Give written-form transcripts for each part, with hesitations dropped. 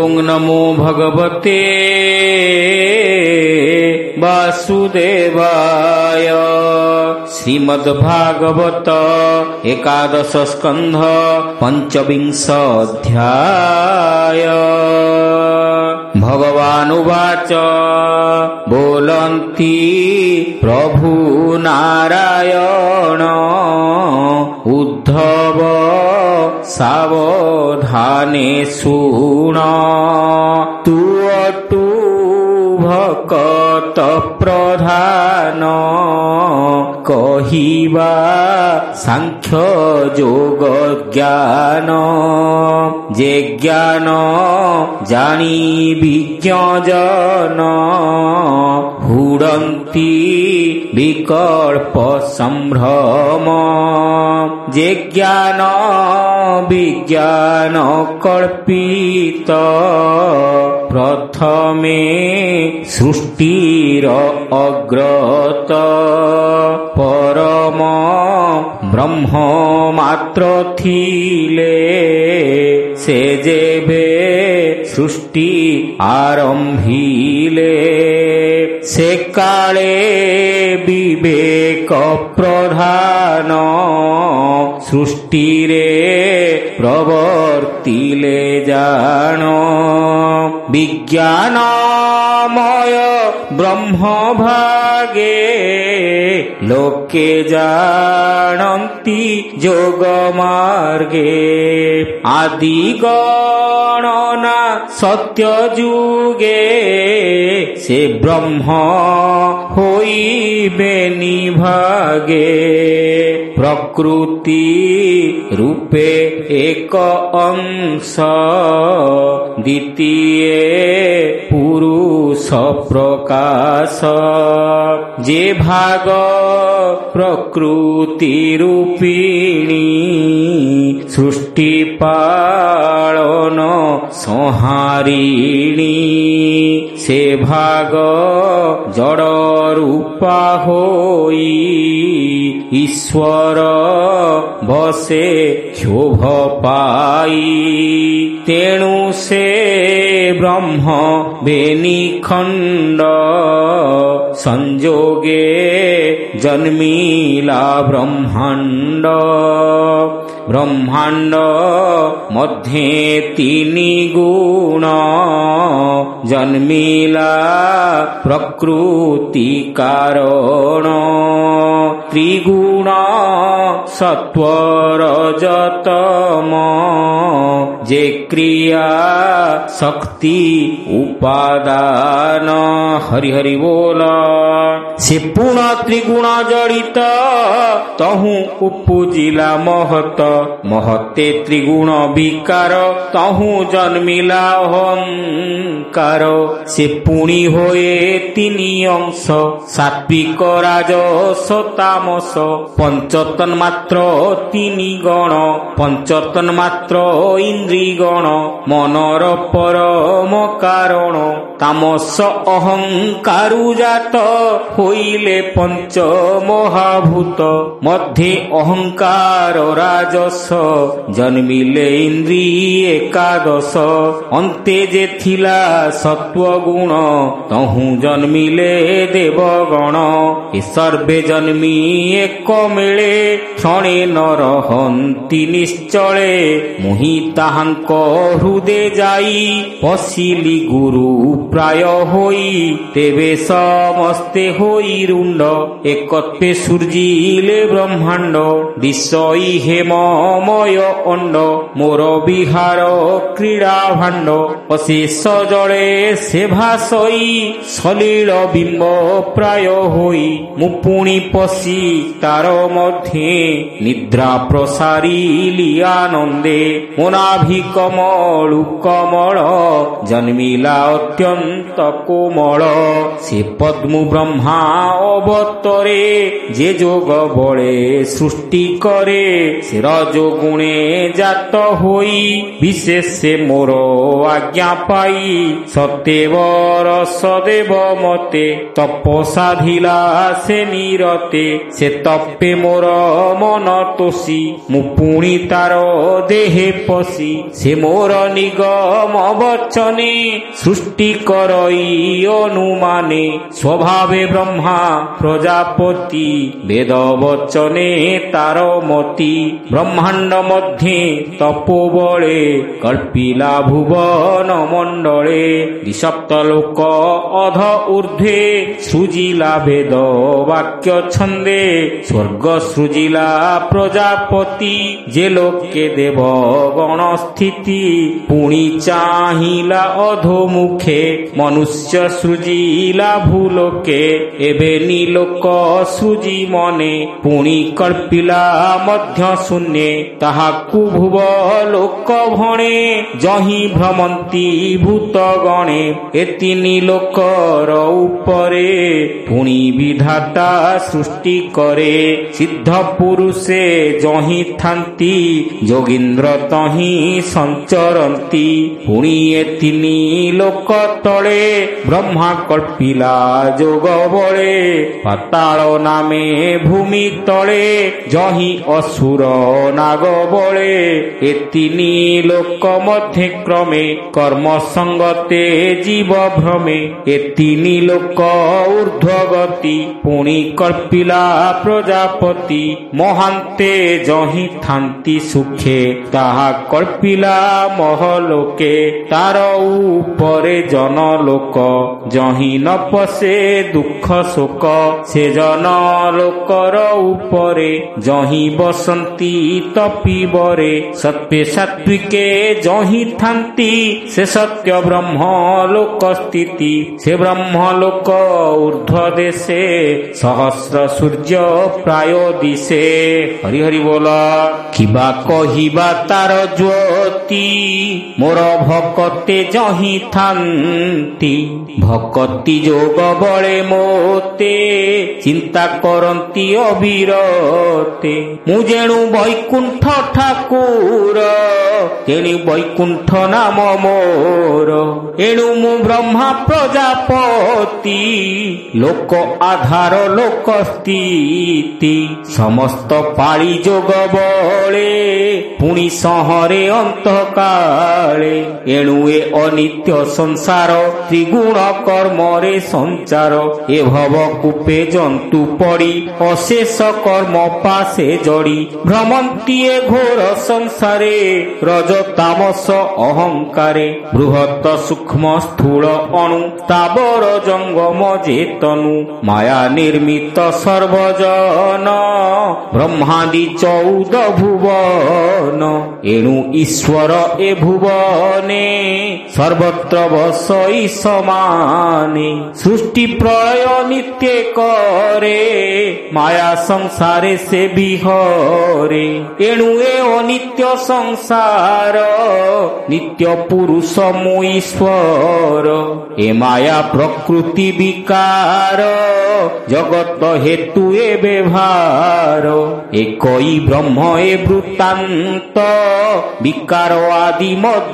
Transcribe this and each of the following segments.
ओं नमो भगवते वासुदेवाय। श्रीमद्भागवत एकादश स्कंध पंचविंश अध्याय। भगवानुवाच बोलन्ति प्रभु नारायण उद्धव सावधाने शृण। तु अटु भक्त प्रधान कहिबा सांख्य जोग ज्ञान। जे ज्ञान जानी विज्ञ जन हुडन्ति विकल्प संभ्रम। जे ज्ञान विज्ञान कल्पित प्रथमे सृष्टिर अग्रत। परम ब्रह्म मात्र थिले से जेबे सृष्टि आरंभिले। से काले विवेक प्रधान सृष्टिरे प्रवर्तिले जान। विज्ञानमय ब्रह्म भागे लोके जानन्ति जोग मार्गे। आदि गणना सत्य जुगे से ब्रह्म होइबे निभागे। प्रकृति रूपे एक अंश द्वितीय पुरुष प्रकाश। जे भाग प्रकृति रूपिणी सृष्टि पालन संहारिणी। से भाग जड़ रूपा होई ईश्वर बसे क्षोभ पाई। तेणु से ब्रह्म बेनिखंड संजोगे जन्मिला ब्रह्मांड। ब्रह्मांड मध्ये तीनि गुण जन्मिला प्रकृति कारण। त्रिगुण सत्व रजतम जे क्रिया शक्ति उपादान। हरि हरि बोल। से पूर्ण त्रिगुण जड़ित तहु उपुजिला महत। महते त्रिगुण विकार तहु जन्मिला अहंकार। से पुणी होए तीनि अंश सात्विक राजस तामस। पंचतन मात्र तीनि गण पंचतन मात्र इंद्री गण। मनर परम कारण तामस अहंकारु जात होइले पंच महाभूत। मध्ये अहंकार राजस जन्मिले इंद्री एकादश। अंते जे थिला सत्व गुण तहु जन्मिले देवगण। ए सर्वे जन्मी एक मेले क्षणे न रहन्ति निश्चले। मुहि ताहांक हृदे जाई पशिली गुरु प्राय होई। तेबे समस्ते होई रुंड एकत्वे सूर्यिले ब्रह्मांड। दिशई हेममय अंड मोर विहार क्रीड़ा भांड। अशेष जले से भासई सलील बिंब प्राय होई। मु पुणी पशि तार मध्ये निद्रा प्रसारिली आनंदे। मोनाभि कमलु कमल जन्मिला अत्यंत कोमल। से पद्मु ब्रह्मा अवतरे जे जोग बळे सृष्टि करे। से रजोगुणे जात होई विशेष मोर आज्ञा पाई। सतेवर सदेव मते तप साधिला से निरते। से तपे मोर मन तोषी मु पुणी तार देहे पशी। ସେ ମୋର ନିଗମ ବଚନେ ସୃଷ୍ଟି କରଇ ଅନୁମାନେ ସ୍ୱଭାବେ ବ୍ରହ୍ମା ପ୍ରଜାପତି ବେଦ ବଚନେ ତାର ମତି ବ୍ରହ୍ମାଣ୍ଡ ମଧ୍ୟେ ତପୋବଳେ କଳ୍ପିଲା ଭୁବନ ମଣ୍ଡଳେ ଦ୍ୱିସପ୍ତ ଲୋକ ଅଧ ଊର୍ଧ୍ୱେ ସୃଜିଲା ବେଦ ବାକ୍ୟ ଛନ୍ଦେ ସ୍ୱର୍ଗ ସୃଜିଲା ପ୍ରଜାପତି ଯେ ଲୋକେ ଦେବ ଗଣ ସ୍ଥିତି ପୁଣି ଚାହିଁଲା ଅଧୋମୁଖେ ମନୁଷ୍ୟ ସୃଜିଲା ଭୂଲୋକେ ଏବେ ନିଲୋକ ସୃଜି ମନେ ପୁଣି କଳ୍ପିଲା ମଧ୍ୟ ଶୂନ୍ୟେ ତାହାକୁ ଭୁବ ଲୋକ ଭଣେ ଯହିଁ ଭ୍ରମନ୍ତି ଭୂତ ଗଣେ ଏ ତିନି ଲୋକର ଉପରେ ପୁଣି ବିଧାତା ସୃଷ୍ଟି କରେ ସିଦ୍ଧ ପୁରୁଷେ ଯହିଁ ଥାନ୍ତି ଯୋଗୀନ୍ଦ୍ର ତହିଁ ସଞ୍ଚରନ୍ତି ପୁଣି ଏ ତିନି ଲୋକ ତଳେ ବ୍ରହ୍ମା କଳ୍ପିଲା ଯୋଗ ବଳେ ପାତାଳ ନାମେ ଭୂମି ତଳେ ଯହିଁ ଅସୁର ନାଗ ବଳେ ଏ ତିନି ଲୋକ ମଧ୍ୟ କ୍ରମେ କର୍ମ ସଙ୍ଗତେ ଜୀବ ଭ୍ରମେ ଏ ତିନି ଲୋକ ଊର୍ଧ୍ୱ ଗତି ପୁଣି କଳ୍ପିଲା ପ୍ରଜାପତି ମହାନ୍ତେ ଯହିଁ ଥାନ୍ତି ସୁଖେ ତାହା କଳ୍ପିଲା ମହଲୋକେ ତାର ଉପରେ ଜନ ଲୋକ ଯହିଁ ନ ପଶେ ଦୁଃଖ ଶୋକ ସେ ଜନ ଲୋକର ଉପରେ ଯହିଁ ବସନ୍ତି ତପିବରେ ସତ୍ୱେ ସାତ୍ୱିକେ ଯହିଁ ଥାନ୍ତି ସେ ସତ୍ୟ ବ୍ରହ୍ମ ଲୋକ ସ୍ଥିତି ସେ ବ୍ରହ୍ମ ଲୋକ ଊର୍ଧ୍ୱ ଦେଶେ ସହସ୍ର ସୂର୍ଯ୍ୟ ପ୍ରାୟ ଦିଶେ ହରି ହରି ବୋଲ କିବା କହିବା ତାର ଜ୍ୟୋତି ମୋର ଭକତେ ଯହିଁ ଥାନ୍ତି ଭକତି ଯୋଗ ବଳେ ମୋତେ ଚିନ୍ତା କରନ୍ତି ଅବିରତେ ମୁଁ ଯେଣୁ ବୈକୁଣ୍ଠ ଠାକୁର ତେଣୁ ବୈକୁଣ୍ଠ ନାମ ମୋର ଏଣୁ ମୁଁ ବ୍ରହ୍ମା ପ୍ରଜାପତି ଲୋକ ଆଧାର ଲୋକ ସ୍ଥିତି ସମସ୍ତ ପାଳି ଯୋଗ ବଳେ ପୁଣି ସଂହରେ ଅନ୍ତକାଳେ ଏଣୁ ଏ ଅନିତ୍ୟ ସଂସାର ତ୍ରିଗୁଣ କର୍ମରେ ସଞ୍ଚାର ଏ ଭବ କୂପେ ଜନ୍ତୁ ପଡ଼ି ଅଶେଷ କର୍ମ ପାଶେ ଜଡ଼ି ଭ୍ରମନ୍ତି ଏ ଘୋର ସଂସାରେ ରଜ ତାମସ ଅହଙ୍କାରେ ବୃହତ ସୂକ୍ଷ୍ମ ସ୍ଥୂଳ ଅଣୁ ସ୍ଥାବର ଜଙ୍ଗମ ଚେତନୁ ମାୟା ନିର୍ମିତ ସର୍ବଜନ ବ୍ରହ୍ମାଦି 14 ଭୁବନ ଏଣୁ ଈଶ୍ୱର ଏ ଭୁବନେ ସର୍ବତ୍ର ବସଇ ସମାନେ ସୃଷ୍ଟି ପ୍ରଳୟ ନିତ୍ୟ କରେ ମାୟା ସଂସାରେ ସେ ବିହରେ ଏଣୁ ଏ ଅନିତ୍ୟ ସଂସାର ନିତ୍ୟ ପୁରୁଷ ମୁଁ ଈଶ୍ୱର ଏ ମାୟା ପ୍ରକୃତି ବିକାର ଜଗତ ହେତୁ ଏ ବ୍ୟବହାର ଏକଇ ବ୍ରହ୍ମ ଏ ବୃତ୍ତାନ୍ତ ବିକାର ଆଦି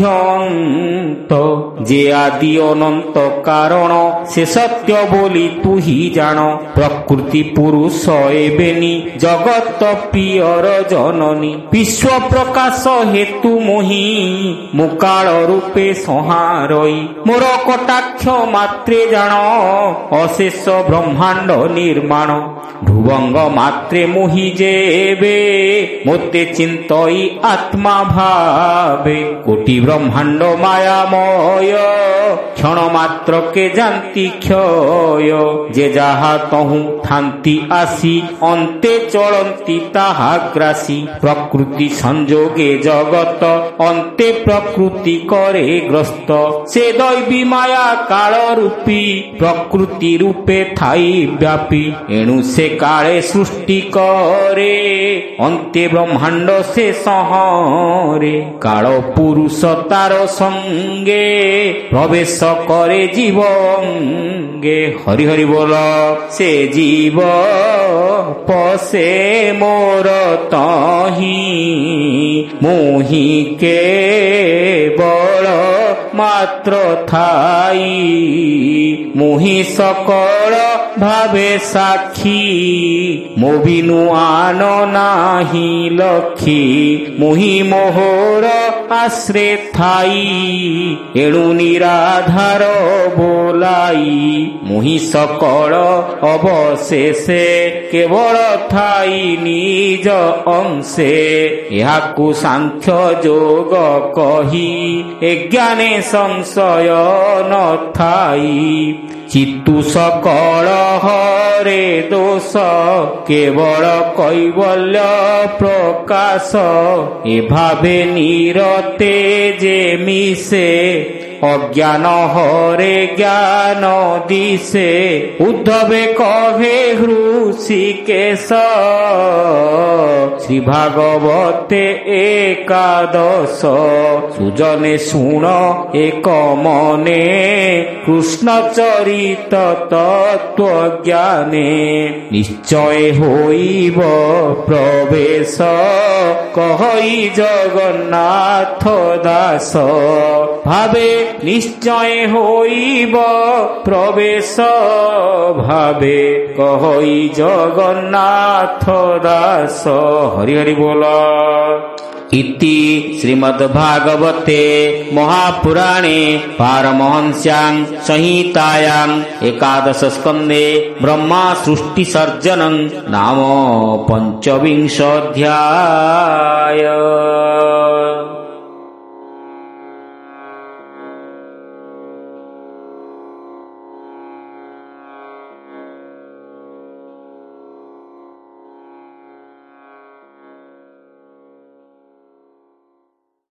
ମଧ୍ୟନ୍ତ ଯେ ଆଦି ଅନନ୍ତ କାରଣ ସେ ସତ୍ୟ ବୋଲି ତୁ ହି ଜାଣ ପ୍ରକୃତି ପୁରୁଷ ଏବେନି ଜଗତ ପ୍ରିୟର ଜନନୀ ବିଶ୍ୱ ପ୍ରକାଶ ହେତୁ ମୋହି ମୁଁ କାଳ ରୂପେ ସଂହାରଇ ମୋର କଟାକ୍ଷ ମାତ୍ରେ ଜାଣ ଅଶେଷ ବ୍ରହ୍ମାଣ୍ଡ ନିର୍ମାଣ ଭୁବଙ୍ଗ ମାତ୍ରେ ମୋହି ଯେବେ ମୋତେ ଚିନ୍ତଇ ଆତ୍ମା ଭାବେ କୋଟି ବ୍ରହ୍ମାଣ୍ଡ ମାୟାମୟ କ୍ଷଣ ମାତ୍ର କେ ଜାନ୍ତି କ୍ଷୟ ଯେ ଯାହା ତହୁଁ ଥାନ୍ତି ଆସି ଅନ୍ତେ ଚଳନ୍ତି ତାହା ଗ୍ରାସୀ ପ୍ରକୃତି ସଂଯୋগে ଜଗତ ଅନ୍ତେ ପ୍ରକୃତି করে গ্রস্ত সে দৈবী মায়া কাল রূপী প্রকৃতি রূপে থাই ব্যাপী এণু সে কালে সৃষ্টি করে অন্তে ব্রহ্মাণ্ড সে সংহরে কাল পুরুষ তার সঙ্গে প্রবেশ করে জীবঙ্গে হরি হরি বল সে জীব পশে মোর তহি মোহি কেবল ମାତ୍ର ଥାଇ ମୁହିଁ ସକଳ ଭାବେ ସାକ୍ଷୀ ମୋ ବିନୁ ଆନ ନାହିଁ ଲକ୍ଷୀ ମୁହିଁ ମୋହର ଆଶ୍ରେ ଥାଇ ଏଣୁ ନିରାଧାର ବୋଲାଇ ମୁହିଁ ସକଳ ଅବଶେଷେ କେବଳ ଥାଇ ନିଜ ଅଂଶେ ଏହାକୁ ସାଂଖ୍ୟ ଯୋଗ କହି ଏଜ୍ଞାନେ ସଂଶୟ ନଥାଇ ଚିତ୍ତୁ ସକଳ ହରେ ଦୋଷ କେବଳ କୈବଲ୍ୟ ପ୍ରକାଶ ଏଭାବେ ନିରତେ ଯେ ମିଶେ ଅଜ୍ଞାନ ହରେ ଜ୍ଞାନ ଦିଶେ ଉଦ୍ଧବେ କହେ ହୃଷିକେଶ ଶ୍ରୀ ଭାଗବତେ ଏକାଦଶ ସୁଜନେ ଶୁଣ ଏକ ମନେ କୃଷ୍ଣ ଚରିତ ତତ୍ତ୍ୱ ଜ୍ଞାନେ ନିଶ୍ଚୟ ହୋଇବ ପ୍ରବେଶ କହଇ ଜଗନ୍ନାଥ ଦାସ ଭାବେ ନିଶ୍ଚୟ ହୋଇବ ପ୍ରବେଶ ଭାବେ କହଇ ଜଗନ୍ନାଥ ଦାସ। ହରି ହରି ବୋଲ। ଇତି ଶ୍ରୀମଦ୍ଭାଗବତେ ମହାପୁରାଣେ ପାରମହଂସ୍ୟାଂ ସଂହିତାୟାଂ ଏକାଦଶ ସ୍କନ୍ଧେ ବ୍ରହ୍ମା ସୃଷ୍ଟି ସର୍ଜନଂ ନାମ ପଞ୍ଚବିଂଶ ଅଧ୍ୟାୟ।